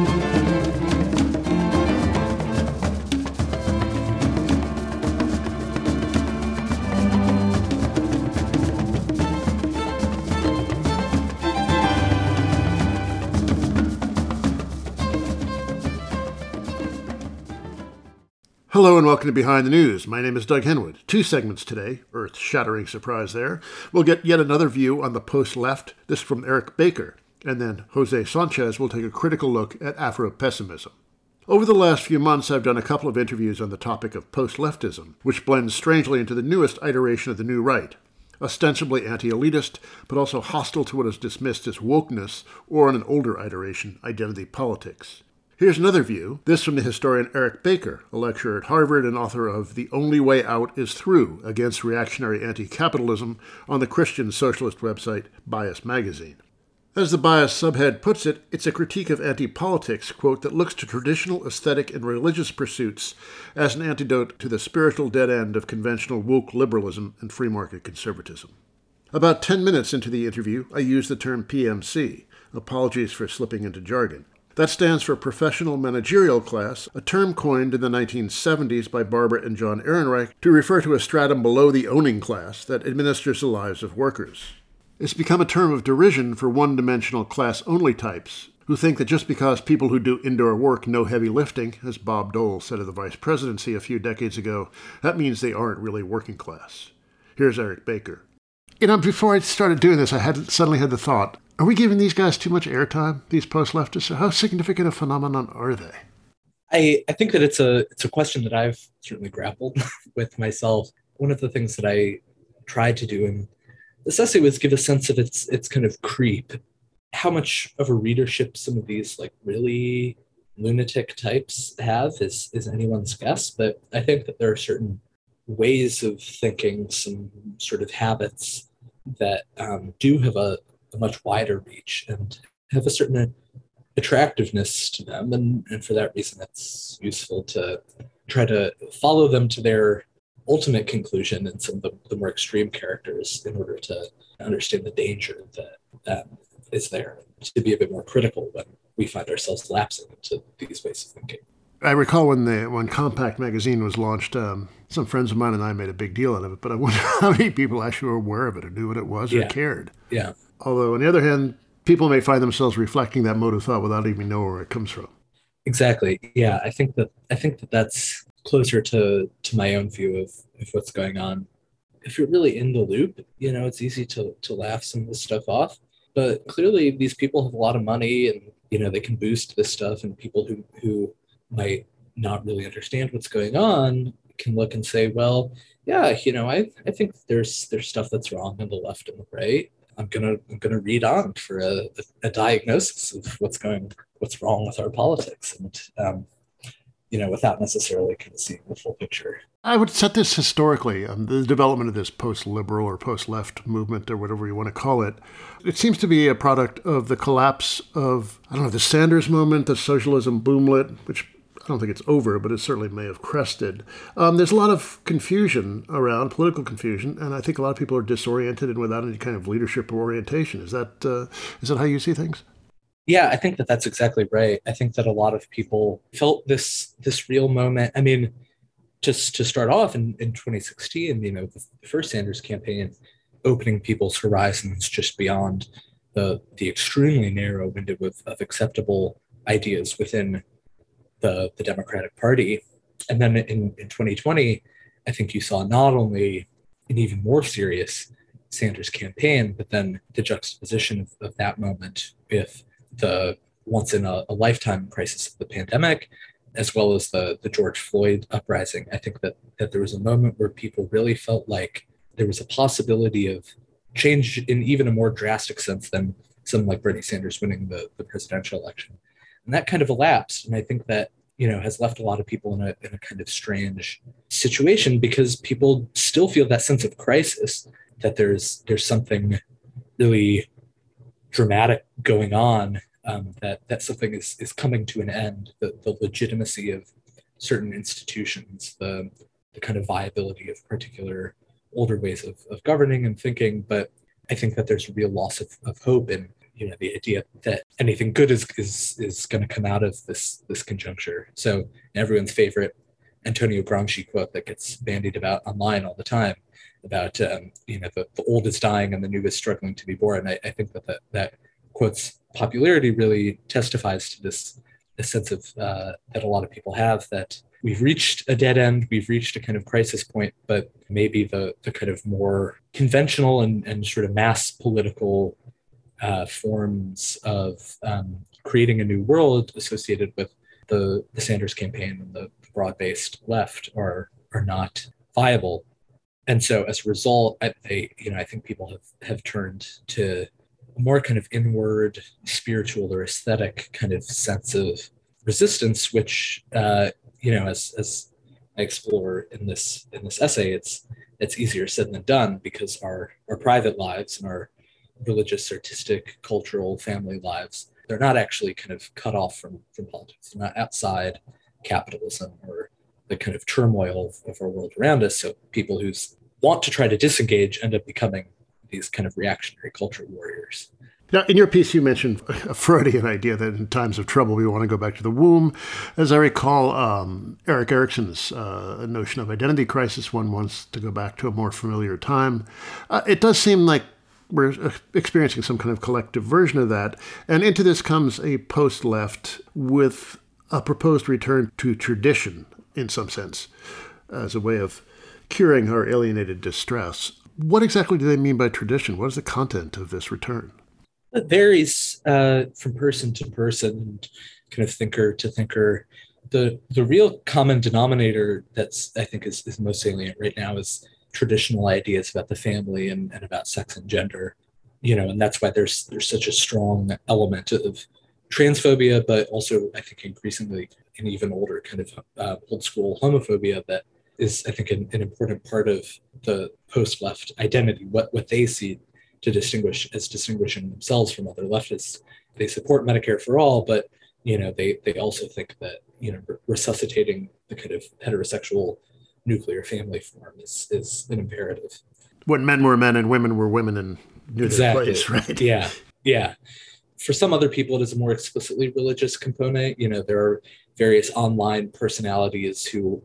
Hello and welcome to Behind the News. My name is Doug Henwood. 2 segments today. Earth-shattering surprise there. We'll get yet another view on the post-left, this from Eric Baker. And then Jose Sanchez will take a critical look at Afro-pessimism. Over the last few months, I've done a couple of interviews on the topic of post-leftism, which blends strangely into the newest iteration of the New Right. Ostensibly anti-elitist, but also hostile to what is dismissed as wokeness, or in an older iteration, identity politics. Here's another view, this from the historian Eric Baker, a lecturer at Harvard and author of The Only Way Out is Through, Against Reactionary Anti-Capitalism, on the Christian socialist website Bias Magazine. As the Bias subhead puts it, it's a critique of anti-politics, quote, that looks to traditional aesthetic and religious pursuits as an antidote to the spiritual dead end of conventional woke liberalism and free market conservatism. About 10 minutes into the interview, I used the term PMC, apologies for slipping into jargon. That stands for Professional Managerial Class, a term coined in the 1970s by Barbara and John Ehrenreich to refer to a stratum below the owning class that administers the lives of workers. It's become a term of derision for one-dimensional class-only types who think that just because people who do indoor work know heavy lifting, as Bob Dole said of the vice presidency a few decades ago, that means they aren't really working class. Here's Eric Baker. Before I started doing this, I suddenly had the thought, are we giving these guys too much airtime, these post-leftists? How significant a phenomenon are they? I think that it's a question that I've certainly grappled with myself. One of the things that I tried to do in this essay was give a sense of its kind of creep. How much of a readership some of these like really lunatic types have is anyone's guess, but I think that there are certain ways of thinking, some sort of habits that do have a much wider reach and have a certain attractiveness to them. And for that reason, it's useful to try to follow them to their ultimate conclusion in some of the more extreme characters in order to understand the danger that is there, to be a bit more critical when we find ourselves lapsing into these ways of thinking. I recall when Compact Magazine was launched, some friends of mine and I made a big deal out of it, but I wonder how many people actually were aware of it or knew what it was or cared. Yeah. Although, on the other hand, people may find themselves reflecting that mode of thought without even knowing where it comes from. Exactly. Yeah, I think that that's closer to my own view of what's going on. If you're really in the loop, it's easy to laugh some of this stuff off. But clearly, these people have a lot of money, and they can boost this stuff, and people who might not really understand what's going on can look and say, well, yeah, I think there's stuff that's wrong on the left and the right. I'm gonna read on for a diagnosis of what's wrong with our politics, and without necessarily kind of seeing the full picture. I would set this historically, the development of this post-liberal or post-left movement or whatever you want to call it. It seems to be a product of the collapse of, the Sanders moment, the socialism boomlet, which I don't think it's over, but it certainly may have crested. There's a lot of confusion around, political confusion, and I think a lot of people are disoriented and without any kind of leadership or orientation. Is that how you see things? Yeah, I think that that's exactly right. I think that a lot of people felt this real moment. I mean, just to start off in 2016, the first Sanders campaign, opening people's horizons just beyond the extremely narrow window of acceptable ideas within the Democratic Party. And then in 2020, I think you saw not only an even more serious Sanders campaign, but then the juxtaposition of that moment with the once in a lifetime crisis of the pandemic, as well as the George Floyd uprising. I think that there was a moment where people really felt like there was a possibility of change in even a more drastic sense than someone like Bernie Sanders winning the presidential election. And that kind of elapsed. And I think that, has left a lot of people in a kind of strange situation, because people still feel that sense of crisis, that there's something really dramatic going on, that something is coming to an end, the legitimacy of certain institutions, the kind of viability of particular older ways of governing and thinking. But I think that there's a real loss of hope in the idea that anything good is going to come out of this conjuncture. So everyone's favorite Antonio Gramsci quote that gets bandied about online all the time about the old is dying and the new is struggling to be born. I think that quote's popularity really testifies to this sense of that a lot of people have, that we've reached a dead end, we've reached a kind of crisis point, but maybe the kind of more conventional and sort of mass political forms of creating a new world associated with the Sanders campaign and the broad-based left are not viable. And so as a result, I think people have turned to a more kind of inward spiritual or aesthetic kind of sense of resistance, which as I explore in this essay, it's easier said than done, because our private lives and our religious, artistic, cultural, family lives, they're not actually kind of cut off from politics. They're not outside capitalism or the kind of turmoil of our world around us. So people who want to try to disengage end up becoming these kind of reactionary culture warriors. Now, in your piece, you mentioned a Freudian idea that in times of trouble, we want to go back to the womb. As I recall, Erik Erikson's notion of identity crisis, one wants to go back to a more familiar time. It does seem like we're experiencing some kind of collective version of that. And into this comes a post-left with a proposed return to tradition, in some sense, as a way of curing our alienated distress. What exactly do they mean by tradition? What is the content of this return? It varies from person to person and kind of thinker to thinker. The real common denominator that's, I think, is most salient right now is traditional ideas about the family and about sex and gender. And that's why there's such a strong element of transphobia, but also, I think, increasingly an even older kind of old school homophobia that is, I think, an important part of the post-left identity, what they see to distinguishing themselves from other leftists. They support Medicare for all, but they also think that resuscitating the kind of heterosexual nuclear family form is an imperative. When men were men and women were women and knew their place, right? Yeah. For some other people, it is a more explicitly religious component. There are various online personalities who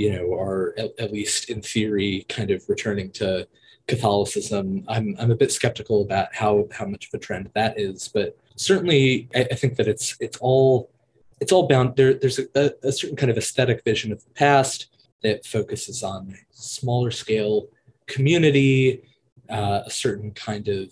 are at least in theory kind of returning to Catholicism. I'm a bit skeptical about how much of a trend that is, but certainly I think that it's all bound. There's a certain kind of aesthetic vision of the past that focuses on smaller scale community, a certain kind of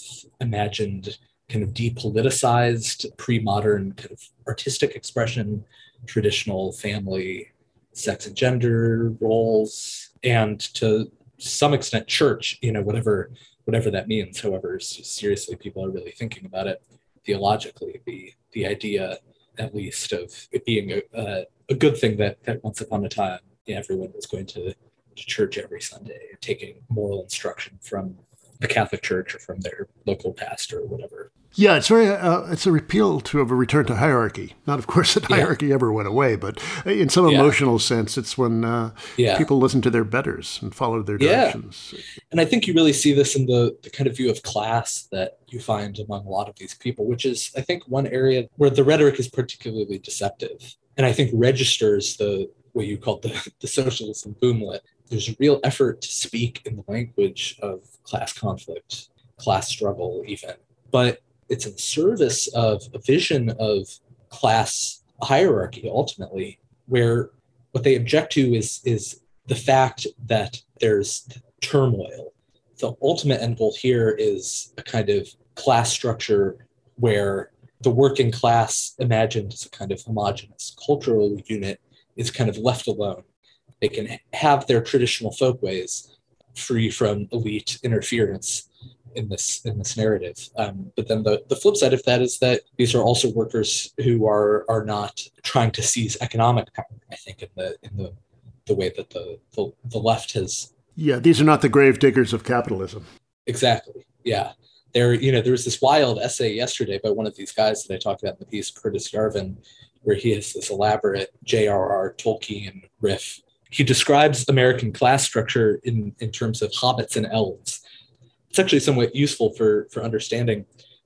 imagined kind of depoliticized pre-modern kind of artistic expression, traditional family, sex and gender roles, and to some extent church, whatever that means, however seriously people are really thinking about it theologically, the idea at least of it being a good thing that once upon a time everyone was going to church every Sunday, taking moral instruction from the Catholic Church or from their local pastor or whatever. Yeah, it's it's a repeal of a return to hierarchy. Not, of course, that hierarchy ever went away, but in some emotional sense, it's when people listen to their betters and follow their directions. And I think you really see this in the kind of view of class that you find among a lot of these people, which is, I think, one area where the rhetoric is particularly deceptive. And I think registers what you call the socialism boomlet. There's a real effort to speak in the language of class conflict, class struggle even. But it's in service of a vision of class hierarchy, ultimately, where what they object to is the fact that there's turmoil. The ultimate end goal here is a kind of class structure where the working class, imagined as a kind of homogenous cultural unit, is kind of left alone. They can have their traditional folkways free from elite interference in this narrative. But then the flip side of that is that these are also workers who are not trying to seize economic power, I think, in the way that the left has. Yeah, these are not the grave diggers of capitalism. Exactly. Yeah. There was this wild essay yesterday by one of these guys that I talked about in the piece, Curtis Yarvin, where he has this elaborate J.R.R. Tolkien riff. He describes American class structure in terms of hobbits and elves. It's actually somewhat useful for understanding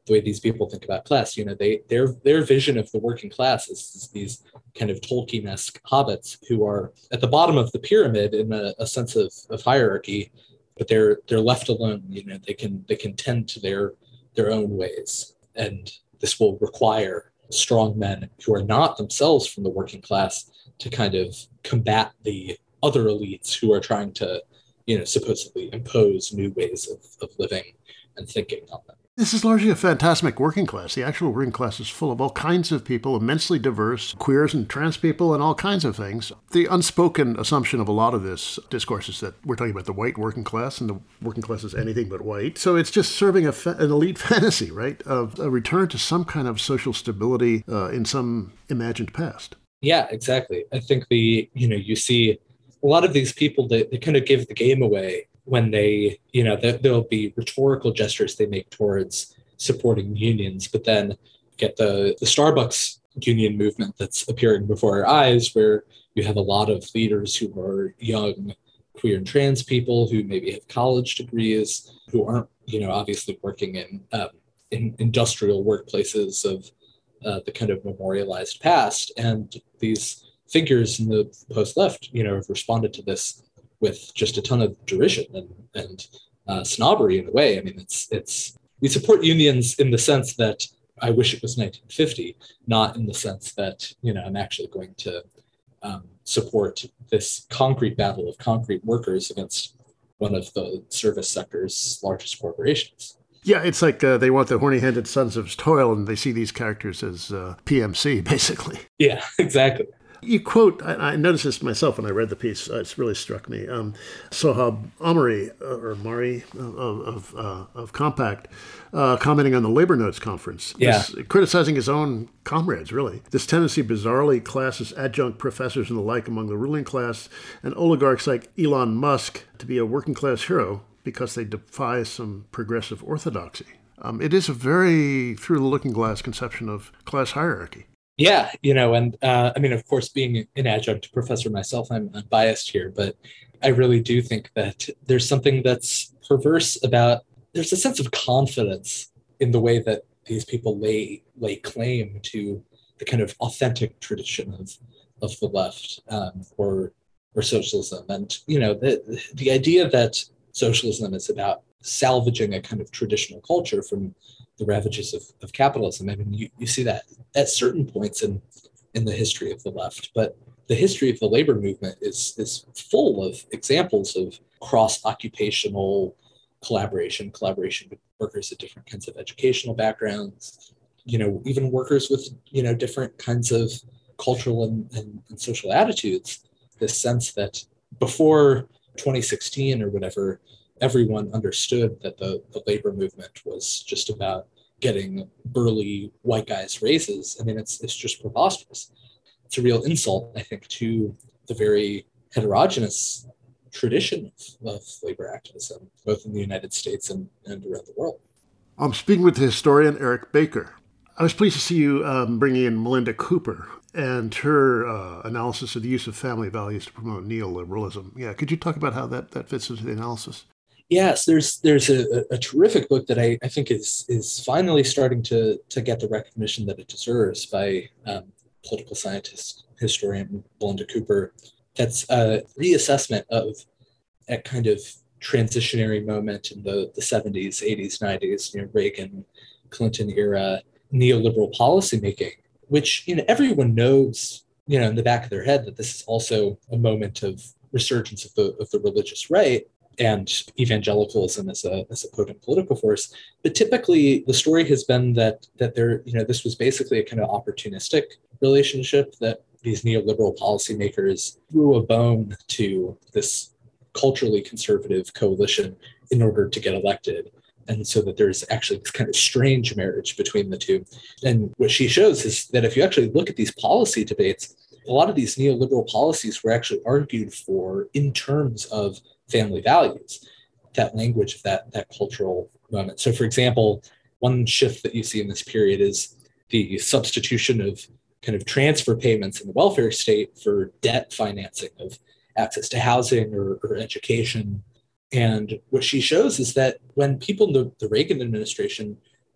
the way these people think about class. Their vision of the working class is these kind of Tolkien-esque hobbits who are at the bottom of the pyramid in a sense of hierarchy, but they're left alone. They can tend to their own ways, and this will require strong men who are not themselves from the working class to kind of combat the other elites who are trying to, supposedly impose new ways of living and thinking on them. This is largely a phantasmic working class. The actual working class is full of all kinds of people, immensely diverse, queers and trans people and all kinds of things. The unspoken assumption of a lot of this discourse is that we're talking about the white working class, and the working class is anything but white. So it's just serving an elite fantasy, right, of a return to some kind of social stability in some imagined past. Yeah, exactly. I think you see a lot of these people, they kind of give the game away when there'll be rhetorical gestures they make towards supporting unions, but then get the Starbucks union movement that's appearing before our eyes, where you have a lot of leaders who are young queer and trans people who maybe have college degrees, who aren't, obviously working in industrial workplaces of the kind of memorialized past. And these figures in the post-left, have responded to this with just a ton of derision and snobbery in a way. I mean, we support unions in the sense that I wish it was 1950, not in the sense that, I'm actually going to support this concrete battle of concrete workers against one of the service sector's largest corporations. Yeah, it's like they want the horny-handed sons of toil, and they see these characters as PMC, basically. Yeah, exactly. You quote, I noticed this myself when I read the piece, it's really struck me, Sohab Amari, or Mari of Compact, commenting on the Labor Notes conference, criticizing his own comrades, really. This tendency bizarrely classes adjunct professors and the like among the ruling class and oligarchs like Elon Musk to be a working class hero because they defy some progressive orthodoxy. It is a very through-the-looking-glass conception of class hierarchy. Yeah, and of course, being an adjunct professor myself, I'm biased here, but I really do think that there's something that's perverse about, there's a sense of confidence in the way that these people lay claim to the kind of authentic tradition of the left or socialism. And, the idea that socialism is about salvaging a kind of traditional culture from the ravages of capitalism. I mean, you see that at certain points in the history of the left, but the history of the labor movement is full of examples of cross-occupational collaboration with workers at different kinds of educational backgrounds, even workers with, different kinds of cultural and social attitudes. This sense that before 2016 or whatever, everyone understood that the labor movement was just about getting burly white guys raises. I mean, it's just preposterous. It's a real insult, I think, to the very heterogeneous tradition of labor activism, both in the United States and around the world. I'm speaking with the historian Eric Baker. I was pleased to see you bringing in Melinda Cooper and her analysis of the use of family values to promote neoliberalism. Yeah, could you talk about how that fits into the analysis? Yes, there's a terrific book that I think is finally starting to get the recognition that it deserves by political scientist, historian Melinda Cooper. That's a reassessment of a kind of transitionary moment in the 70s, 80s, 90s, Reagan, Clinton era neoliberal policymaking, which everyone knows, in the back of their head that this is also a moment of resurgence of the religious right and evangelicalism as a potent political force. But typically the story has been that there, this was basically a kind of opportunistic relationship, that these neoliberal policymakers threw a bone to this culturally conservative coalition in order to get elected. And so that there's actually this kind of strange marriage between the two. And what she shows is that if you actually look at these policy debates, a lot of these neoliberal policies were actually argued for in terms of family values, that language of that cultural moment. So, for example, one shift that you see in this period is the substitution of kind of transfer payments in the welfare state for debt financing of access to housing or education. And what she shows is that when people in the Reagan administration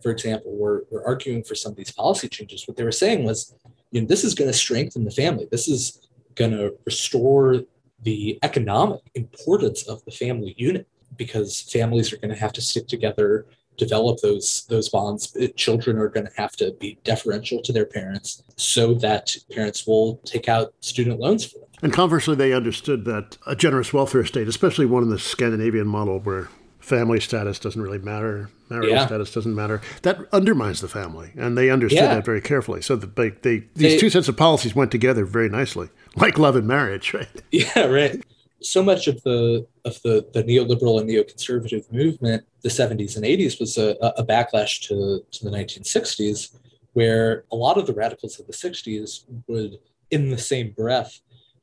for example, were arguing for some of these policy changes, what they were saying was, this is going to strengthen the family. This is going to restore the economic importance of the family unit, because families are going to have to stick together, develop those bonds. Children are going to have to be deferential to their parents so that parents will take out student loans for them. And conversely, they understood that a generous welfare state, especially one in the Scandinavian model where family status doesn't really matter, marital status doesn't matter, that undermines the family. And they understood that very carefully. So these two sets of policies went together very nicely, like love and marriage, right? Yeah, right. So much of the neoliberal and neoconservative movement, the 70s and 80s, was a backlash to the 1960s, where a lot of the radicals of the 60s would, in the same breath,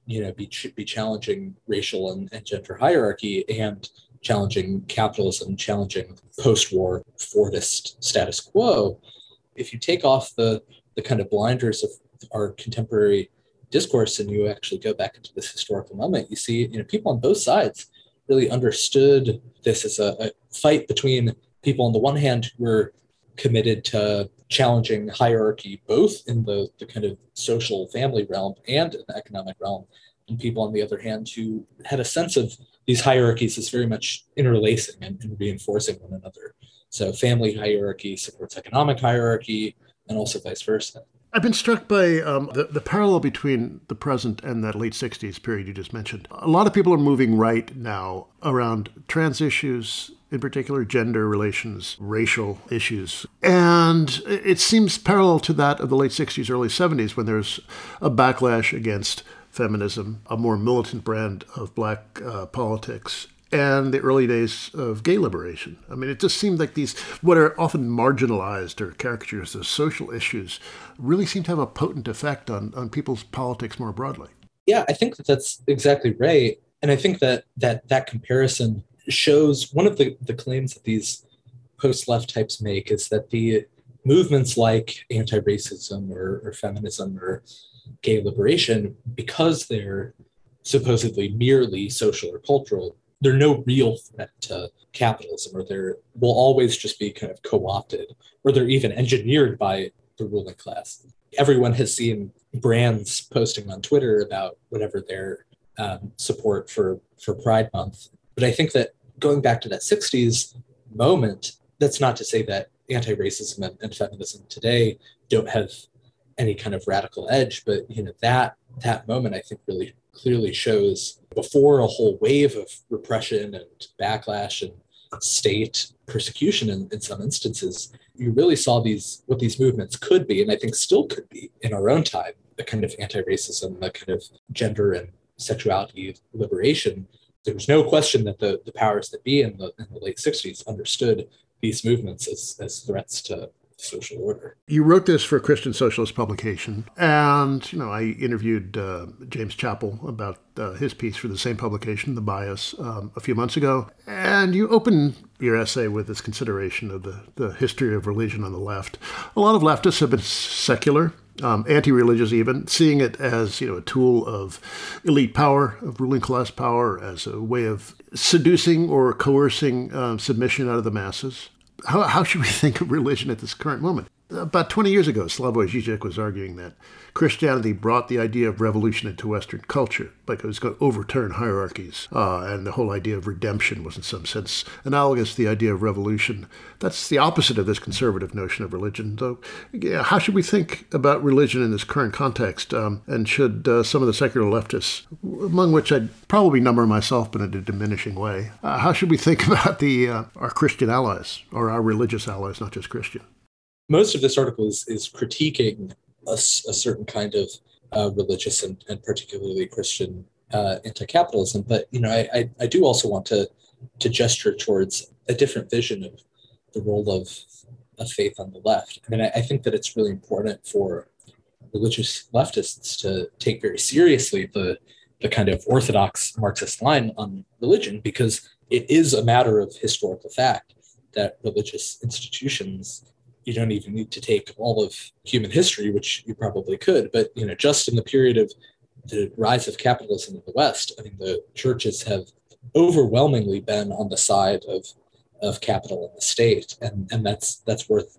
be challenging racial and gender hierarchy, and challenging capitalism, challenging post-war Fordist status quo. If you take off the kind of blinders of our contemporary discourse and you actually go back into this historical moment, you see, people on both sides really understood this as a fight between people on the one hand who were committed to challenging hierarchy, both in the kind of social family realm and in the economic realm, and people on the other hand who had a sense of these hierarchies as very much interlacing and reinforcing one another. So family hierarchy supports economic hierarchy, and also vice versa. I've been struck by the parallel between the present and that late 60s period you just mentioned. A lot of people are moving right now around trans issues, in particular gender relations, racial issues. And it seems parallel to that of the late 60s, early 70s, when there's a backlash against feminism, a more militant brand of black politics, and the early days of gay liberation. I mean, it just seemed like these, what are often marginalized or caricatures as social issues, really seem to have a potent effect on people's politics more broadly. Yeah, I think that's exactly right. And I think that comparison shows one of the claims that these post-left types make is that the movements like anti-racism or feminism or gay liberation, because they're supposedly merely social or cultural, they're no real threat to capitalism, or they will always just be kind of co-opted, or they're even engineered by the ruling class. Everyone has seen brands posting on Twitter about whatever their support for Pride Month. But I think that going back to that 60s moment, that's not to say that anti-racism and feminism today don't have any kind of radical edge, but that moment I think really clearly shows, before a whole wave of repression and backlash and state persecution in some instances, you really saw what these movements could be, and I think still could be in our own time, the kind of anti-racism, the kind of gender and sexuality liberation. There was no question that the powers that be in the late 60s understood these movements as threats to social order. You wrote this for a Christian Socialist publication, and I interviewed James Chappell about his piece for the same publication, The Bias, a few months ago. And you open your essay with this consideration of the history of religion on the left. A lot of leftists have been secular, anti-religious even, seeing it as a tool of elite power, of ruling class power, as a way of seducing or coercing submission out of the masses. How should we think of religion at this current moment? About 20 years ago, Slavoj Žižek was arguing that Christianity brought the idea of revolution into Western culture, like it was going to overturn hierarchies, and the whole idea of redemption was in some sense analogous to the idea of revolution. That's the opposite of this conservative notion of religion. So, how should we think about religion in this current context? And should some of the secular leftists, among which I'd probably number myself, but in a diminishing way, how should we think about our Christian allies, or our religious allies, not just Christian? Most of this article is critiquing a certain kind of religious and particularly Christian anti-capitalism. But I do also want to gesture towards a different vision of the role of faith on the left. I mean, I think that it's really important for religious leftists to take very seriously the kind of orthodox Marxist line on religion, because it is a matter of historical fact that religious institutions, you don't even need to take all of human history, which you probably could, but just in the period of the rise of capitalism in the West, I mean, the churches have overwhelmingly been on the side of capital and the state, and that's worth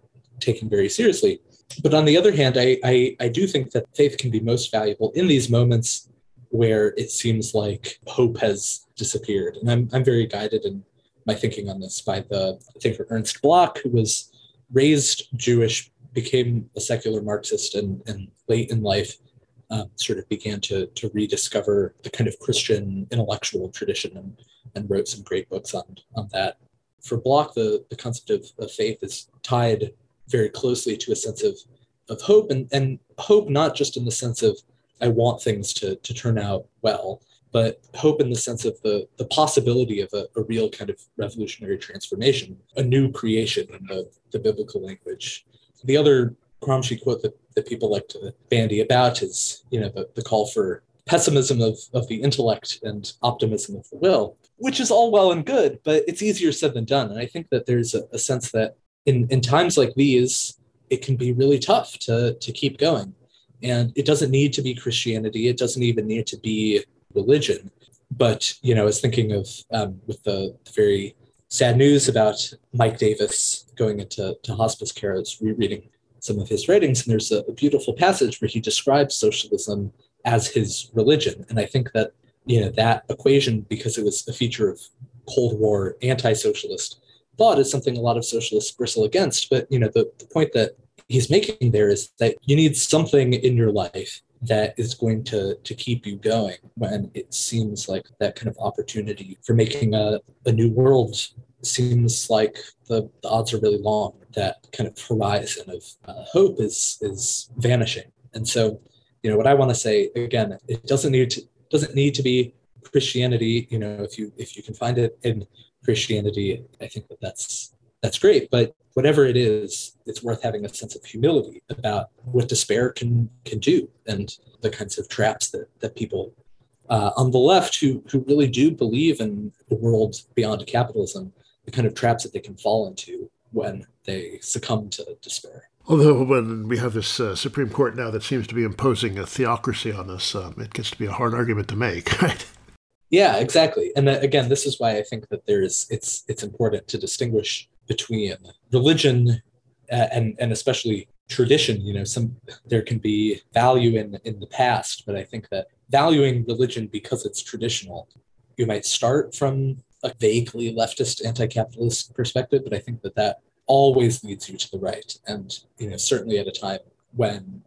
taken very seriously. But on the other hand, I do think that faith can be most valuable in these moments where it seems like hope has disappeared. And I'm very guided in my thinking on this by the thinker Ernst Bloch, who was raised Jewish, became a secular Marxist, and late in life sort of began to rediscover the kind of Christian intellectual tradition and wrote some great books on that. For Bloch, the concept of faith is tied very closely to a sense of hope, and hope not just in the sense of I want things to turn out well, but hope in the sense of the possibility of a real kind of revolutionary transformation, a new creation in the biblical language. The other Gramsci quote that people like to bandy about is, the call for pessimism of the intellect and optimism of the will, which is all well and good, but it's easier said than done. And I think that there's a sense that in times like these, it can be really tough to keep going. And it doesn't need to be Christianity. It doesn't even need to be religion. But, I was thinking of, with the very sad news about Mike Davis going into hospice care, I was rereading some of his writings, and there's a beautiful passage where he describes socialism as his religion. And I think that, that equation, because it was a feature of Cold War anti-socialist thought, is something a lot of socialists bristle against. But, the point that he's making there is that you need something in your life that is going to keep you going when it seems like that kind of opportunity for making a new world seems like the odds are really long. That kind of horizon of hope is vanishing. And so, what I want to say again, it doesn't need to be Christianity. If you can find it in Christianity, I think that's great. But whatever it is, it's worth having a sense of humility about what despair can do, and the kinds of traps that people on the left who really do believe in a world beyond capitalism, the kind of traps that they can fall into when they succumb to despair. Although when we have this Supreme Court now that seems to be imposing a theocracy on us, it gets to be a hard argument to make, right? Yeah, exactly. And again, this is why I think that it's important to distinguish between religion and especially tradition. There can be value in the past, but I think that valuing religion because it's traditional, you might start from a vaguely leftist anti-capitalist perspective, but I think that always leads you to the right. And, certainly at a time when,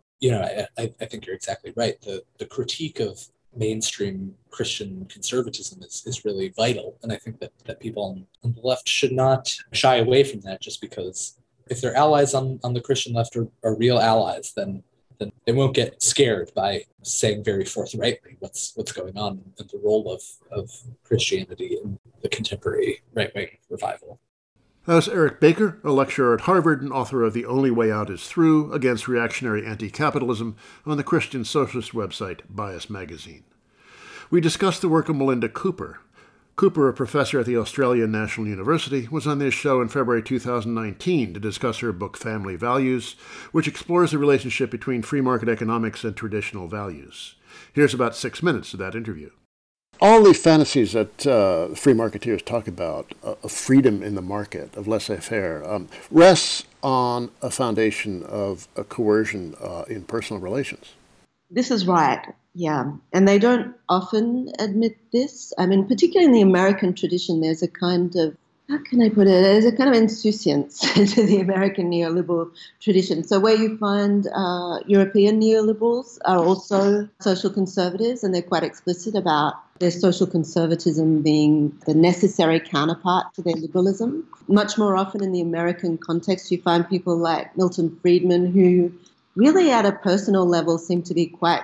I think you're exactly right. The critique of mainstream Christian conservatism is really vital. And I think that people on the left should not shy away from that, just because if their allies on the Christian left are real allies, then they won't get scared by saying very forthrightly what's going on and the role of Christianity in the contemporary right-wing revival. That's Eric Baker, a lecturer at Harvard and author of The Only Way Out Is Through Against Reactionary Anti-Capitalism on the Christian Socialist website Bias Magazine. We discussed the work of Melinda Cooper. Cooper, a professor at the Australian National University, was on this show in February 2019 to discuss her book Family Values, which explores the relationship between free market economics and traditional values. Here's about 6 minutes of that interview. All the fantasies that free marketeers talk about, of freedom in the market, of laissez-faire, rests on a foundation of a coercion in personal relations. This is right, yeah. And they don't often admit this. I mean, particularly in the American tradition, there's a kind of, how can I put it, there's a kind of insouciance to the American neoliberal tradition. So where you find European neoliberals are also social conservatives, and they're quite explicit about their social conservatism being the necessary counterpart to their liberalism. Much more often in the American context, you find people like Milton Friedman, who really at a personal level seem to be quite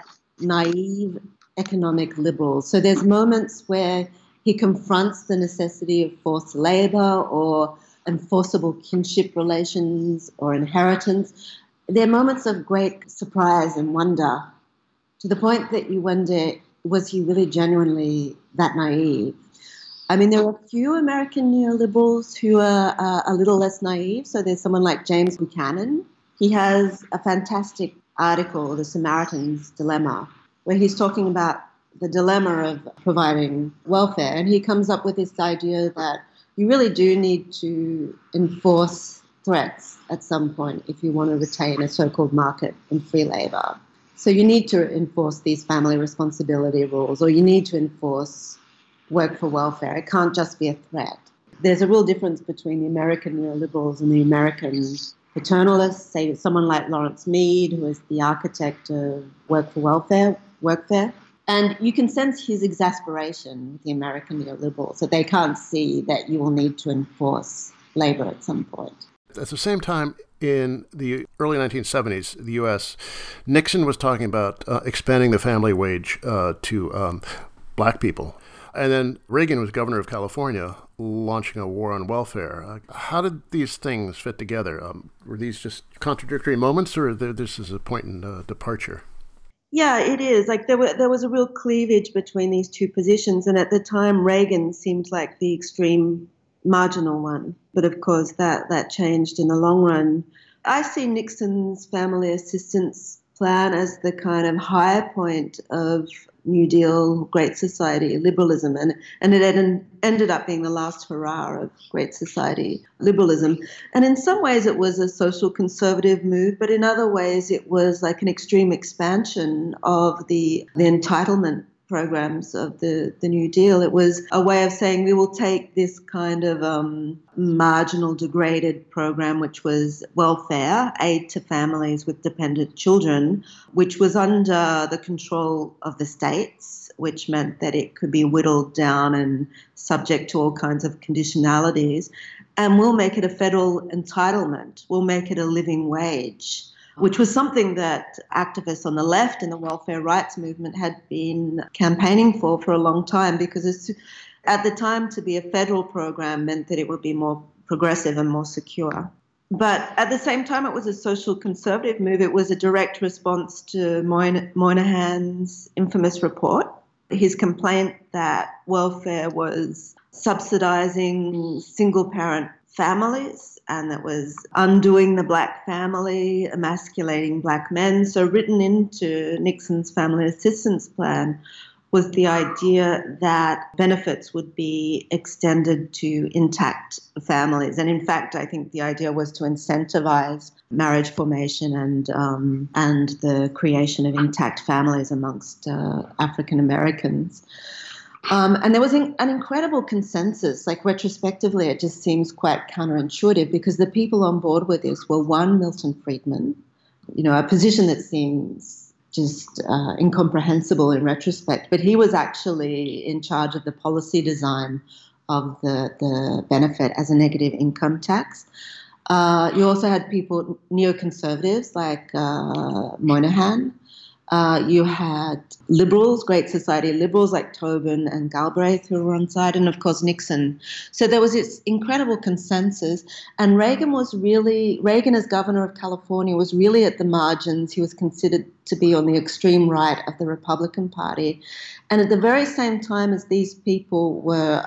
naive economic liberals. So there's moments where he confronts the necessity of forced labor or enforceable kinship relations or inheritance. There are moments of great surprise and wonder, to the point that you wonder, was he really genuinely that naive? I mean, there are a few American neoliberals who are a little less naive. So there's someone like James Buchanan. He has a fantastic article, The Samaritan's Dilemma, where he's talking about the dilemma of providing welfare. And he comes up with this idea that you really do need to enforce threats at some point if you want to retain a so-called market and free labor. So you need to enforce these family responsibility rules, or you need to enforce work for welfare. It can't just be a threat. There's a real difference between the American neoliberals and the American paternalists, say someone like Lawrence Mead, who is the architect of work for welfare, workfare. And you can sense his exasperation with the American neoliberals, that they can't see that you will need to enforce labor at some point. At the same time, in the early 1970s, the U.S., Nixon was talking about expanding the family wage to black people. And then Reagan was governor of California, launching a war on welfare. How did these things fit together? Were these just contradictory moments, or this is a point in departure? Yeah, it is. Like there was a real cleavage between these two positions. And at the time, Reagan seemed like the extreme marginal one. But of course, that changed in the long run. I see Nixon's family assistance plan as the kind of high point of New Deal, Great Society liberalism, and it ended up being the last hurrah of Great Society liberalism. And in some ways it was a social conservative move, but in other ways it was like an extreme expansion of the entitlement programs of the New Deal. It was a way of saying we will take this kind of marginal, degraded program, which was welfare, aid to families with dependent children, which was under the control of the states, which meant that it could be whittled down and subject to all kinds of conditionalities. And we'll make it a federal entitlement. We'll make it a living wage, which was something that activists on the left in the welfare rights movement had been campaigning for a long time, because at the time to be a federal program meant that it would be more progressive and more secure. But at the same time, it was a social conservative move. It was a direct response to Moynihan's infamous report, his complaint that welfare was subsidizing single-parent families, and that was undoing the black family, emasculating black men. So written into Nixon's family assistance plan was the idea that benefits would be extended to intact families. And in fact, I think the idea was to incentivize marriage formation and the creation of intact families amongst African Americans. And there was an incredible consensus. Like retrospectively, it just seems quite counterintuitive, because the people on board with this were, one, Milton Friedman, a position that seems just incomprehensible in retrospect, but he was actually in charge of the policy design of the benefit as a negative income tax. You also had people, neoconservatives like Moynihan. You had liberals, Great Society liberals like Tobin and Galbraith, who were on side, and of course Nixon. So there was this incredible consensus, and Reagan as governor of California was really at the margins. He was considered to be on the extreme right of the Republican Party. And at the very same time as these people were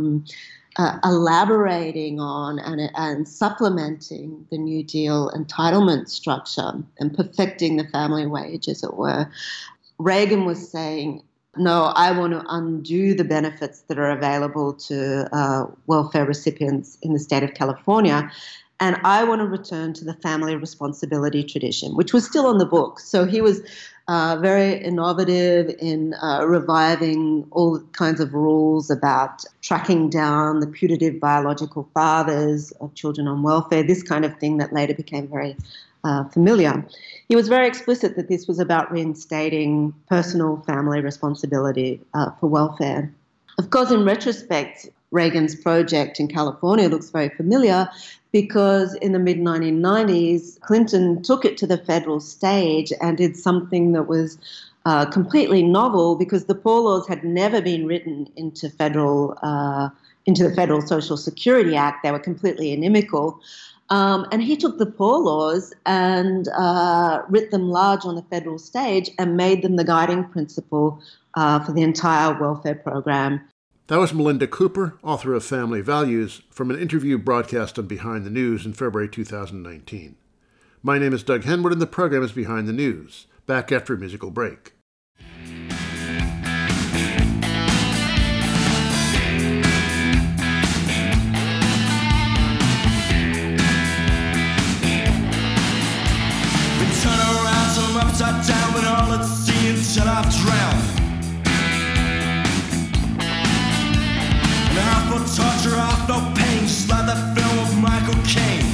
elaborating on and supplementing the New Deal entitlement structure and perfecting the family wage, as it were, Reagan was saying, no, I want to undo the benefits that are available to welfare recipients in the state of California, and I want to return to the family responsibility tradition, which was still on the books. So he was very innovative in reviving all kinds of rules about tracking down the putative biological fathers of children on welfare, this kind of thing that later became very familiar. He was very explicit that this was about reinstating personal family responsibility for welfare. Of course, in retrospect, Reagan's project in California looks very familiar, because in the mid-1990s, Clinton took it to the federal stage and did something that was completely novel, because the Poor Laws had never been written into the Federal Social Security Act. They were completely inimical. And he took the Poor Laws and writ them large on the federal stage and made them the guiding principle for the entire welfare program. That was Melinda Cooper, author of Family Values, from an interview broadcast on Behind the News in February 2019. My name is Doug Henwood, and the program is Behind the News. Back after a musical break. I'll drown. And I feel torture, I feel pain, just like that film of Michael Caine.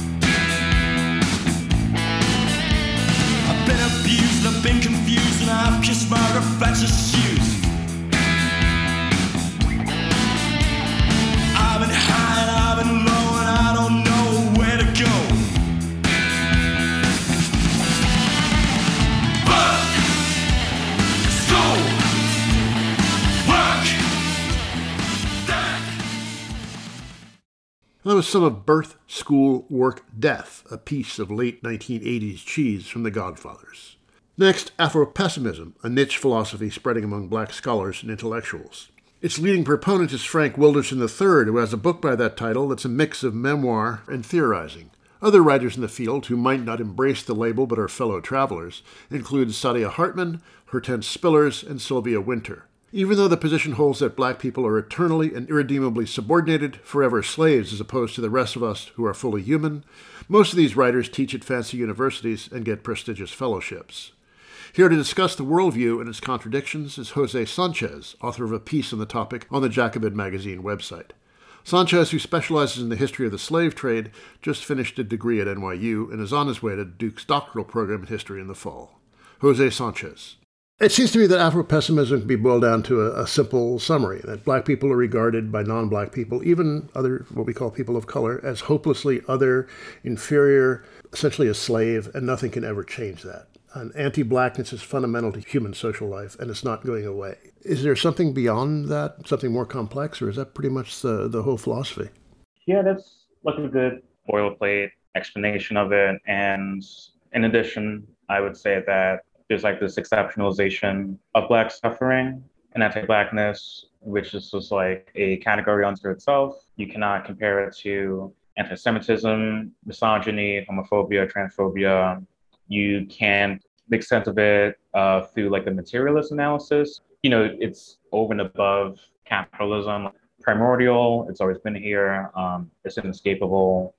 I've been abused, I've been confused, and I've kissed my reflection's shoes. I've been high and I've been low, and I don't know where to go. Work, school, work, death. That was some of Birth, School, Work, Death, a piece of late 1980s cheese from The Godfathers. Next, Afro-pessimism, a niche philosophy spreading among black scholars and intellectuals. Its leading proponent is Frank Wilderson III, who has a book by that title that's a mix of memoir and theorizing. Other writers in the field who might not embrace the label but are fellow travelers include Saidiya Hartman, Hortense Spillers, and Sylvia Wynter. Even though the position holds that black people are eternally and irredeemably subordinated, forever slaves as opposed to the rest of us who are fully human, most of these writers teach at fancy universities and get prestigious fellowships. Here to discuss the worldview and its contradictions is Jose Sanchez, author of a piece on the topic on the Jacobin magazine website. Sanchez, who specializes in the history of the slave trade, just finished a degree at NYU and is on his way to Duke's doctoral program in history in the fall. Jose Sanchez. It seems to me that Afro-pessimism can be boiled down to a simple summary, that black people are regarded by non-black people, even other, what we call people of color, as hopelessly other, inferior, essentially a slave, and nothing can ever change that. And anti-blackness is fundamental to human social life, and it's not going away. Is there something beyond that, something more complex, or is that pretty much the whole philosophy? Yeah, that's like a good boilerplate explanation of it. And in addition, I would say that there's like this exceptionalization of black suffering and anti-blackness, which is just like a category unto itself. You cannot compare it to anti-Semitism, misogyny, homophobia, transphobia. You can't make sense of it through like the materialist analysis. You know, it's over and above capitalism, primordial. It's always been here. It's inescapable,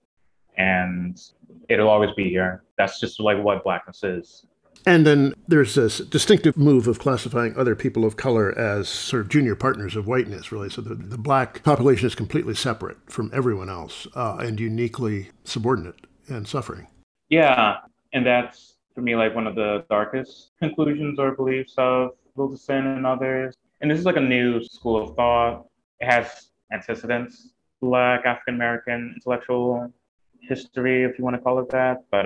and it'll always be here. That's just like what blackness is. And then there's this distinctive move of classifying other people of color as sort of junior partners of whiteness, really. So the black population is completely separate from everyone else and uniquely subordinate and suffering. Yeah, and that's, for me, like one of the darkest conclusions or beliefs of Wilderson and others. And this is like a new school of thought. It has antecedents, Black African-American intellectual history, if you want to call it that. But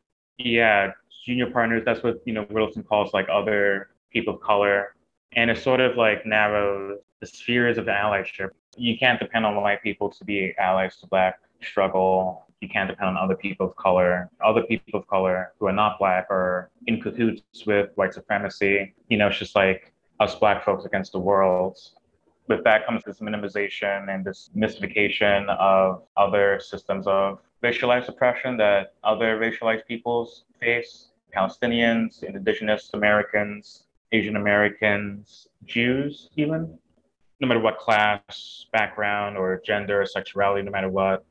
yeah, junior partners, that's what, Wilderson calls like other people of color. And it sort of like narrows the spheres of the allyship. You can't depend on white people to be allies to Black struggle. You can't depend on other people of color. Other people of color who are not Black are in cahoots with white supremacy. It's just like us Black folks against the world. With that comes this minimization and this mystification of other systems of racialized oppression that other racialized peoples face. Palestinians, Indigenous Americans, Asian Americans, Jews even. No matter what class, background, or gender, or sexuality, no matter what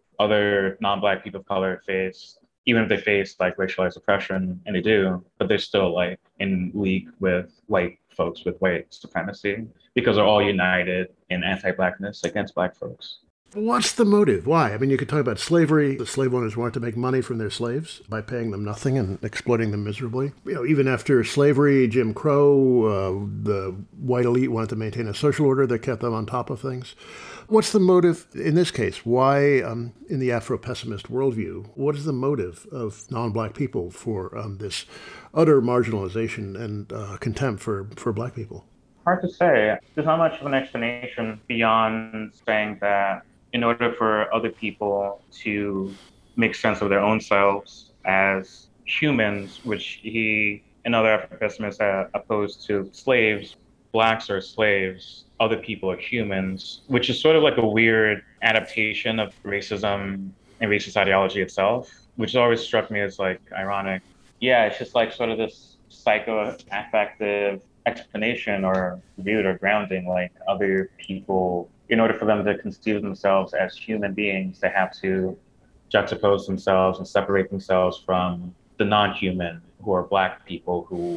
other non-Black people of color face, even if they face like racialized oppression, and they do, but they're still like in league with white folks with white supremacy because they're all united in anti-Blackness against Black folks. What's the motive? Why? I mean, you could talk about slavery. The slave owners wanted to make money from their slaves by paying them nothing and exploiting them miserably. Even after slavery, Jim Crow, the white elite wanted to maintain a social order that kept them on top of things. What's the motive in this case? Why, in the Afro-pessimist worldview, what is the motive of non-Black people for this utter marginalization and contempt for Black people? Hard to say. There's not much of an explanation beyond saying that in order for other people to make sense of their own selves as humans, which he and other Afro-pessimists opposed to slaves, Blacks are slaves, other people are humans, which is sort of like a weird adaptation of racism and racist ideology itself, which always struck me as like ironic. Yeah, it's just like sort of this psychoaffective explanation or root or grounding, like other people, in order for them to conceive themselves as human beings, they have to juxtapose themselves and separate themselves from the non-human, who are Black people who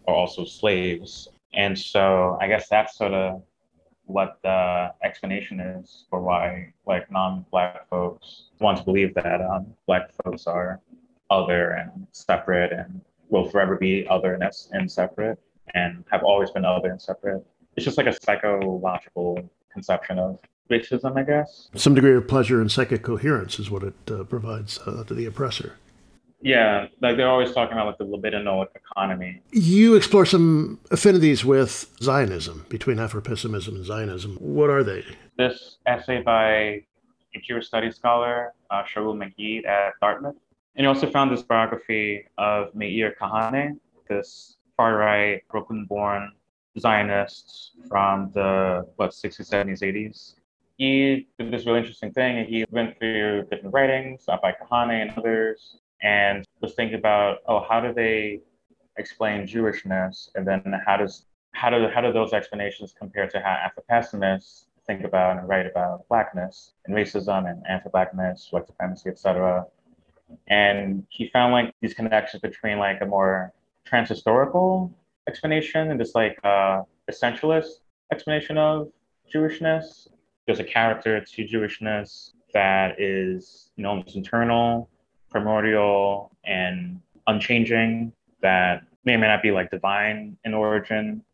are also slaves. And so I guess that's sort of what the explanation is for why like non-black folks want to believe that black folks are other and separate and will forever be other and separate and have always been other and separate. It's just like a psychological conception of racism, I guess. Some degree of pleasure and psychic coherence is what it provides to the oppressor. Yeah, like they're always talking about like the libidinal economy. You explore some affinities with Zionism, between Afro-pessimism and Zionism. What are they? This essay by a Jewish studies scholar, Shaul Magid at Dartmouth. And he also found this biography of Meir Kahane, this far-right, Brooklyn-born Zionist from the, 60s, 70s, 80s. He did this really interesting thing. He went through different writings by Kahane and others, and was thinking about, how do they explain Jewishness, and then how do those explanations compare to how Afro-pessimists think about and write about blackness and racism and anti-blackness, white supremacy, etc. And he found like these connections between like a more transhistorical explanation and this like essentialist explanation of Jewishness. There's a character to Jewishness that is, almost internal, primordial, and unchanging, that may or may not be like divine in origin.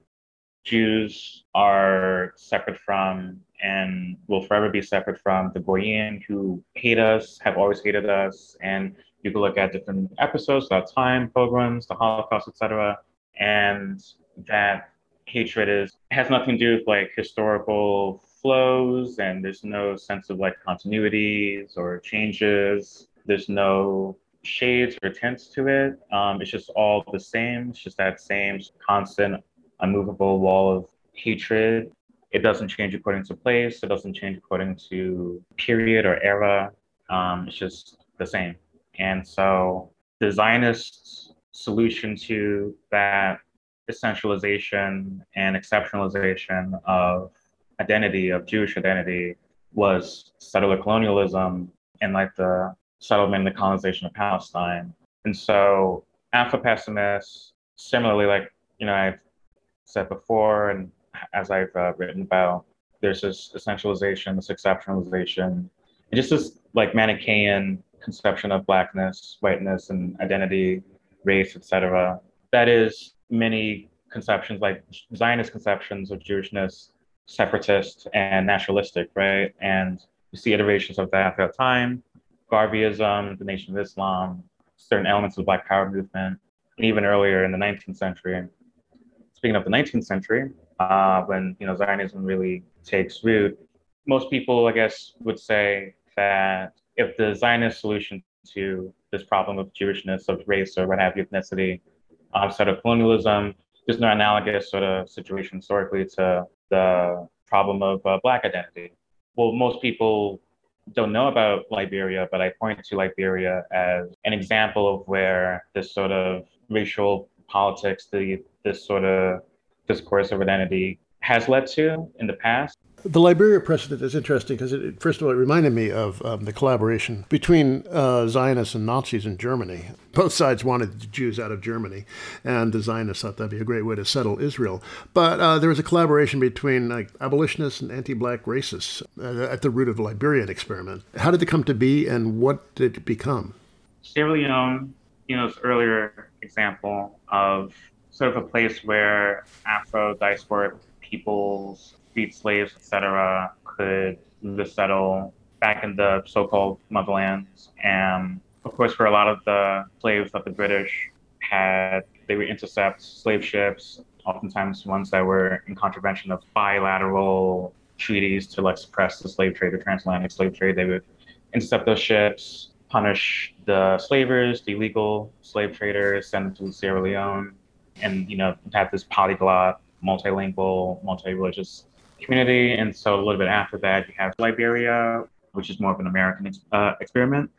Jews are separate from and will forever be separate from the Goyim, who hate us, have always hated us. And you can look at different episodes about time, pogroms, the Holocaust, etc. And that hatred has nothing to do with like historical flows, and there's no sense of like continuities or changes. There's no shades or tints to it. It's just all the same. It's just that same constant, unmovable wall of hatred. It doesn't change according to place. It doesn't change according to period or era. It's just the same. And so the Zionist solution to that essentialization and exceptionalization of identity, of Jewish identity, was settler colonialism and like the settlement and the colonization of Palestine. And so Afro-pessimists, similarly, like, I've said before, and as I've written about, there's this essentialization, this exceptionalization, and just this like Manichaean conception of blackness, whiteness, and identity, race, etc. That is many conceptions, like Zionist conceptions of Jewishness, separatist and nationalistic, right? And you see iterations of that throughout time. Garveyism, the Nation of Islam, certain elements of the Black Power movement, and even earlier in the 19th century. Speaking of the 19th century, when Zionism really takes root, most people, I guess, would say that if the Zionist solution to this problem of Jewishness, of race, or what have you, ethnicity, sort of colonialism, there's no analogous sort of situation historically to the problem of Black identity. Well, most people don't know about Liberia, but I point to Liberia as an example of where this sort of racial politics, this sort of discourse of identity has led to in the past. The Liberia precedent is interesting because, first of all, it reminded me of the collaboration between Zionists and Nazis in Germany. Both sides wanted the Jews out of Germany, and the Zionists thought that'd be a great way to settle Israel. But there was a collaboration between abolitionists and anti-black racists at the root of the Liberian experiment. How did it come to be, and what did it become? Sierra Leone, this earlier example of sort of a place where Afro-diasporic peoples, freed slaves, etc., could settle back in the so-called motherlands. And of course, for a lot of the slaves that the British had, they would intercept slave ships, oftentimes ones that were in contravention of bilateral treaties to suppress the slave trade, the transatlantic slave trade. They would intercept those ships, punish the slavers, the illegal slave traders, send them to Sierra Leone, and have this polyglot, multilingual, multi-religious community. And so a little bit after that, you have Liberia, which is more of an American experiment.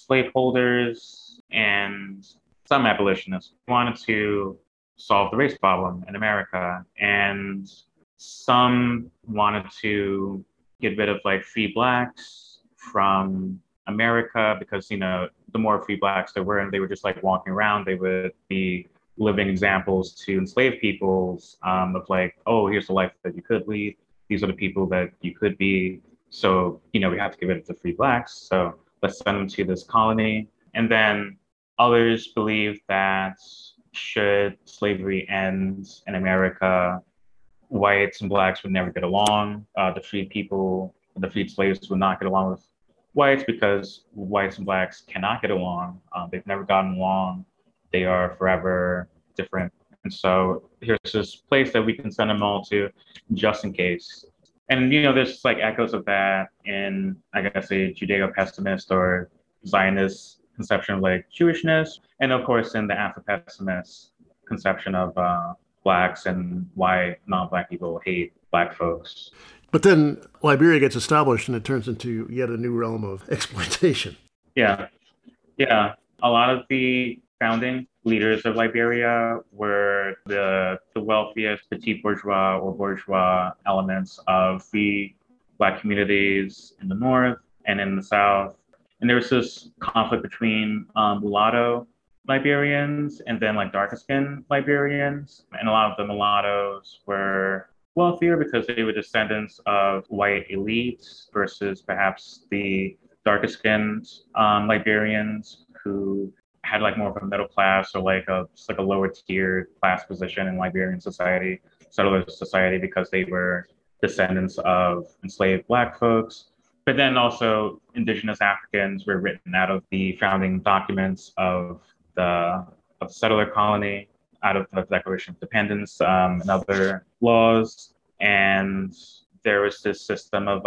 Slaveholders and some abolitionists wanted to solve the race problem in America, and some wanted to get rid of free blacks from America because the more free blacks there were, and they were just walking around, they would be living examples to enslaved peoples of like, oh, here's the life that you could lead. These are the people that you could be. So, we have to give it to free blacks. So let's send them to this colony. And then others believe that should slavery end in America, whites and blacks would never get along. The freed slaves would not get along with whites because whites and blacks cannot get along. They've never gotten along. They are forever different. And so here's this place that we can send them all to just in case. And, there's like echoes of that in, I guess, a Judeo-pessimist or Zionist conception of like Jewishness. And of course, in the Afro-pessimist conception of blacks and why non-black people hate black folks. But then Liberia gets established and it turns into yet a new realm of exploitation. Yeah. A lot of the founding leaders of Liberia were the wealthiest petit bourgeois or bourgeois elements of the black communities in the north and in the south. And there was this conflict between mulatto Liberians and then like darker skinned Liberians. And a lot of the mulattoes were wealthier because they were descendants of white elites versus perhaps the darker skinned Liberians who had like more of a middle class or like a lower tier class position in Liberian society, settler society, because they were descendants of enslaved black folks. But then also indigenous Africans were written out of the founding documents of the settler colony, out of the Declaration of Independence and other laws. And there was this system of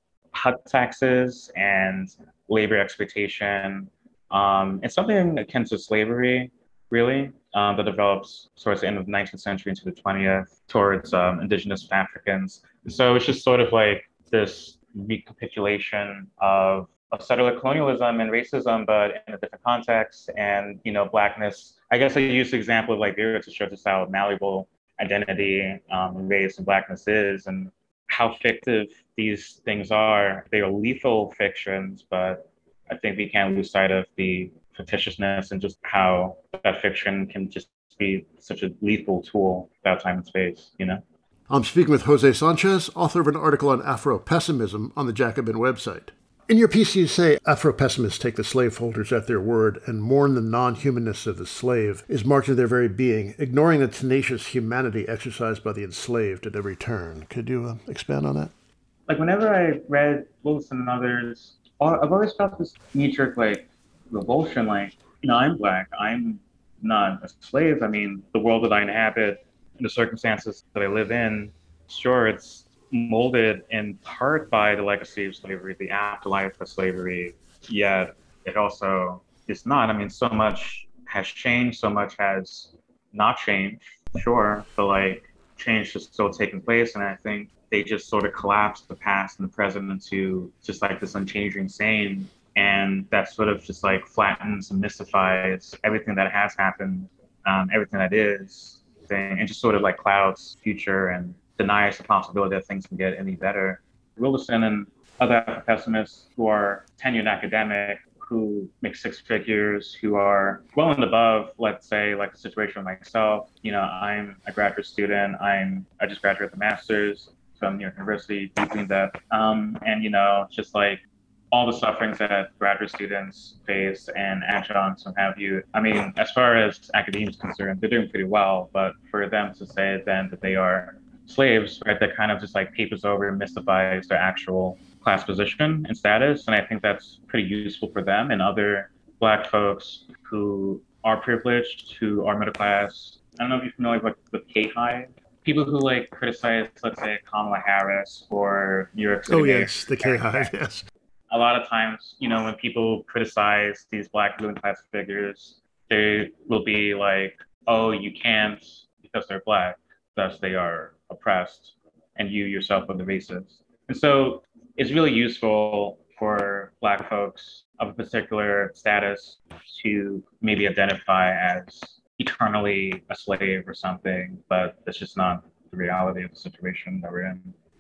hut taxes and labor exploitation. It's something akin to slavery, really, that develops towards the end of the 19th century into the 20th towards indigenous Africans. So it's just sort of like this recapitulation of settler colonialism and racism, but in a different context. And, blackness, I guess I use the example of Liberia to show just how malleable identity, race, and blackness is, and how fictive these things are. They are lethal fictions, but I think we can't lose sight of the fictitiousness and just how that fiction can just be such a lethal tool without time and space, I'm speaking with Jose Sanchez, author of an article on Afro-pessimism on the Jacobin website. In your piece, you say Afro-pessimists take the slaveholders at their word and mourn the non-humanness of the slave is marked in their very being, ignoring the tenacious humanity exercised by the enslaved at every turn. Could you expand on that? Like whenever I read Wilson and others, I've always felt this knee-jerk revulsion, I'm black, I'm not a slave. I mean, the world that I inhabit, the circumstances that I live in, sure, it's molded in part by the legacy of slavery, the afterlife of slavery, yet it also is not. I mean, so much has changed, so much has not changed, sure, but change is still taking place. And I think they just sort of collapse the past and the present into just this unchanging same. And that sort of just flattens and mystifies everything that has happened, everything that is, and just sort of clouds future and denies the possibility that things can get any better. Wilson and other pessimists who are tenured academic, who make six figures, who are well and above, let's say, the situation of myself. I'm a graduate student. I just graduated with a master's from New York University, deeply in that. And, just all the sufferings that graduate students face and adjuncts and have you. I mean, as far as academia is concerned, they're doing pretty well, but for them to say then that they are slaves, right, that kind of just papers over and mystifies their actual class position and status. And I think that's pretty useful for them and other Black folks who are privileged, who are middle class. I don't know if you're familiar with the K-Hive. People who criticize, let's say, Kamala Harris or New York City. Oh, yes, the K-Hive, yes. A lot of times, when people criticize these Black ruling class figures, they will be oh, you can't because they're Black, thus they are oppressed, and you yourself are the racist. And so it's really useful for Black folks of a particular status to maybe identify as eternally a slave or something, but that's just not the reality of the situation that we're in.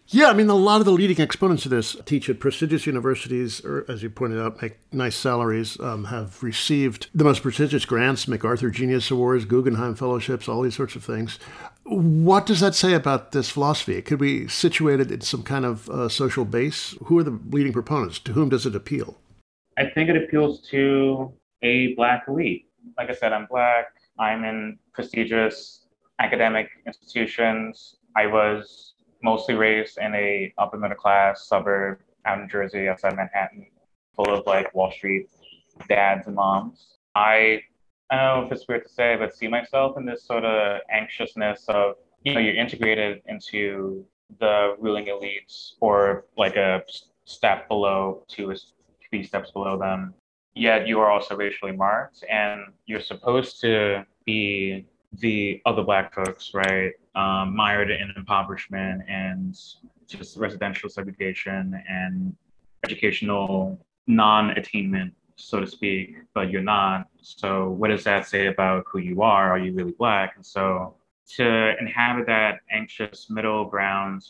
Yeah, I mean, a lot of the leading exponents of this teach at prestigious universities, or as you pointed out, make nice salaries, have received the most prestigious grants, MacArthur Genius Awards, Guggenheim Fellowships, all these sorts of things. What does that say about this philosophy? Could we situate it in some kind of social base? Who are the leading proponents? To whom does it appeal? I think it appeals to a Black elite. Like I said, I'm Black. I'm in prestigious academic institutions. I was mostly raised in a upper middle class suburb out in Jersey, outside Manhattan, full of like Wall Street dads and moms. I don't know if it's weird to say, but see myself in this sort of anxiousness of, you're integrated into the ruling elites or like a step below, two or three steps below them. Yet you are also racially marked, and you're supposed to be the other Black folks, right? Mired in impoverishment and just residential segregation and educational non-attainment, so to speak, but you're not. So what does that say about who you are? Are you really Black? And so to inhabit that anxious middle ground,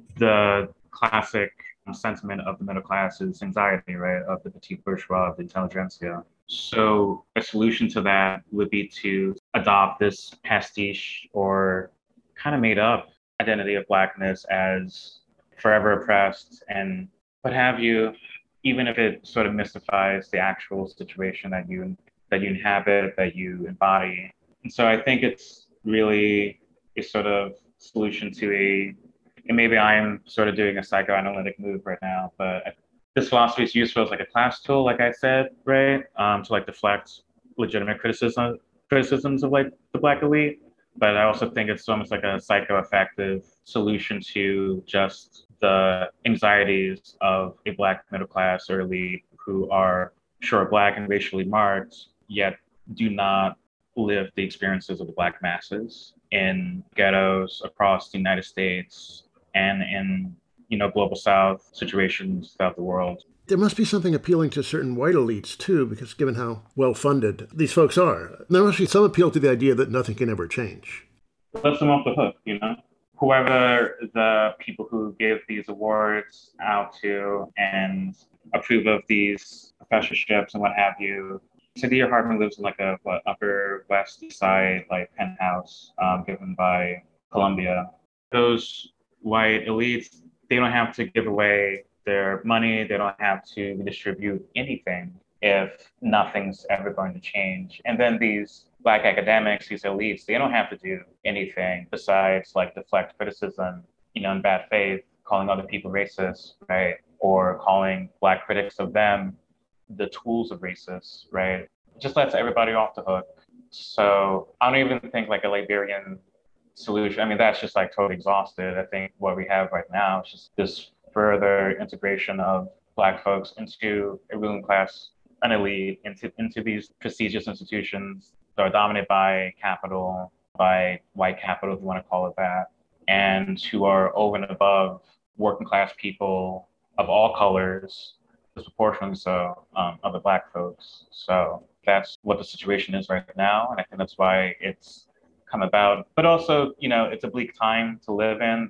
the classic sentiment of the middle class is anxiety, right? Of the petite bourgeois, of the intelligentsia. So a solution to that would be to adopt this pastiche or kind of made up identity of Blackness as forever oppressed and what have you, even if it sort of mystifies the actual situation that you inhabit, that you embody. And so I think it's really a sort of solution to and maybe I'm sort of doing a psychoanalytic move right now, but this philosophy is useful as like a class tool, like I said, right? To like deflect legitimate criticisms of like the Black elite. But I also think it's almost like a psychoaffective solution to just the anxieties of a Black middle class or elite who are sure Black and racially marked, yet do not live the experiences of the Black masses in ghettos across the United States and in global South situations throughout the world. There must be something appealing to certain white elites, too, because given how well-funded these folks are, there must be some appeal to the idea that nothing can ever change. Lets them off the hook, Whoever the people who give these awards out to and approve of these professorships and what have you. Saidiya Hartman lives in like a Upper West Side like penthouse given by Columbia. Those white elites, they don't have to give away their money. They don't have to distribute anything if nothing's ever going to change. And then these Black academics, these elites, they don't have to do anything besides like deflect criticism, in bad faith, calling other people racist, right? Or calling Black critics of them the tools of racists, right? It just lets everybody off the hook. So I don't even think like a Liberian solution. I mean, that's just like totally exhausted. I think what we have right now is just this further integration of Black folks into a ruling class, an elite, into these prestigious institutions that are dominated by capital, by white capital, if you want to call it that, and who are over and above working class people of all colors, disproportionately so, of the Black folks. So that's what the situation is right now. And I think that's why it's come about. But also, it's a bleak time to live in.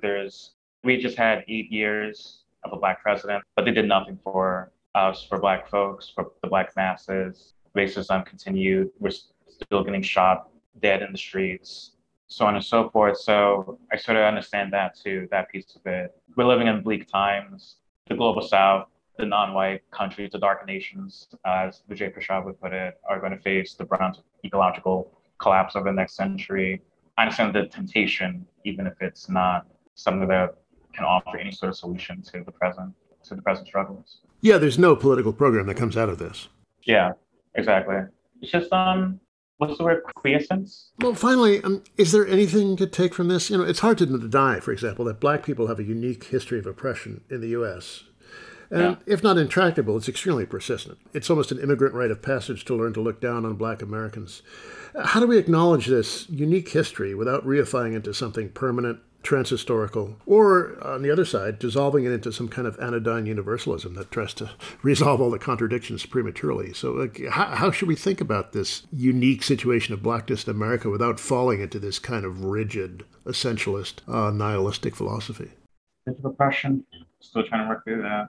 We just had 8 years of a Black president, but they did nothing for us, for Black folks, for the Black masses. Racism continued. We're still getting shot dead in the streets, so on and so forth. So I sort of understand that too, that piece of it. We're living in bleak times. The global South, the non-white countries, the dark nations, as Vijay Prashad would put it, are going to face the brunt of ecological collapse over the next century. I understand the temptation, even if it's not something that can offer any sort of solution to the present struggles. Yeah, there's no political program that comes out of this. Yeah, exactly. It's just what's the word? Quiescence? Well, finally, is there anything to take from this? It's hard to deny, for example, that Black people have a unique history of oppression in the U.S. And if not intractable, it's extremely persistent. It's almost an immigrant rite of passage to learn to look down on Black Americans. How do we acknowledge this unique history without reifying it into something permanent, transhistorical, or, on the other side, dissolving it into some kind of anodyne universalism that tries to resolve all the contradictions prematurely? So how should we think about this unique situation of Blackness in America without falling into this kind of rigid, essentialist, nihilistic philosophy? difficult question. Still trying to work through that.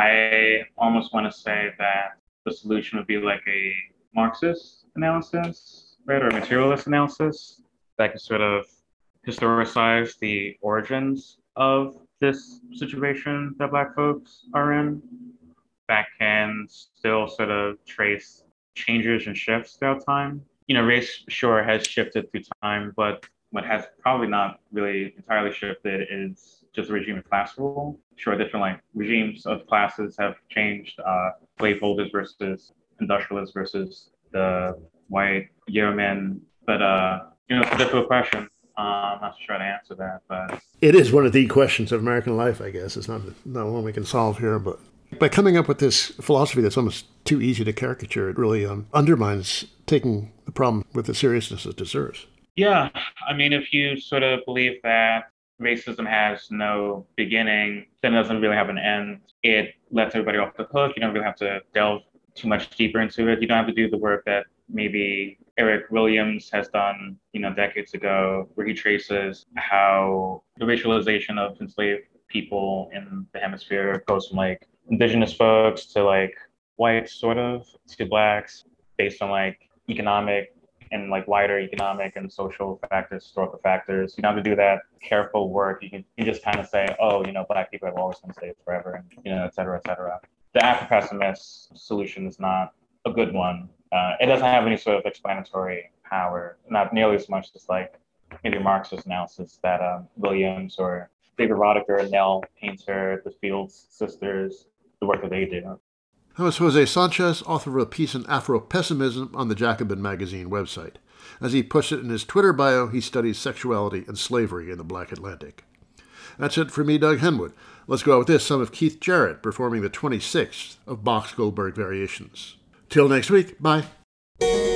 I almost want to say that the solution would be like a Marxist analysis, right, or a materialist analysis that could sort of historicize the origins of this situation that Black folks are in, that can still sort of trace changes and shifts throughout time. Race sure has shifted through time, but what has probably not really entirely shifted is just the regime of class rule. Sure, different like regimes of classes have changed, slaveholders versus industrialists versus the white yeomen. But it's a difficult question. I'm not sure how to answer that, but it is one of the questions of American life, I guess. It's not one we can solve here, but by coming up with this philosophy that's almost too easy to caricature, it really undermines taking the problem with the seriousness it deserves. Yeah, I mean, if you sort of believe that racism has no beginning, then it doesn't really have an end. It lets everybody off the hook. You don't really have to delve too much deeper into it. You don't have to do the work that maybe Eric Williams has done, decades ago, where he traces how the racialization of enslaved people in the hemisphere goes from like indigenous folks to like whites, sort of, to blacks, based on like economic and like wider economic and social factors, historical factors. You don't have to do that careful work. You can just kind of say, oh, Black people have always been slaves forever, and et cetera, et cetera. The Afro-pessimist solution is not a good one. It doesn't have any sort of explanatory power, not nearly as much as like maybe Marxist analysis that Williams or David Roediger, Nell Painter, the Fields sisters, the work that they do. That was Jose Sanchez, author of a piece on Afro-pessimism on the Jacobin magazine website. As he puts it in his Twitter bio, he studies sexuality and slavery in the Black Atlantic. That's it for me, Doug Henwood. Let's go out with this, some of Keith Jarrett performing the 26th of Bach's Goldberg Variations. Till next week, bye.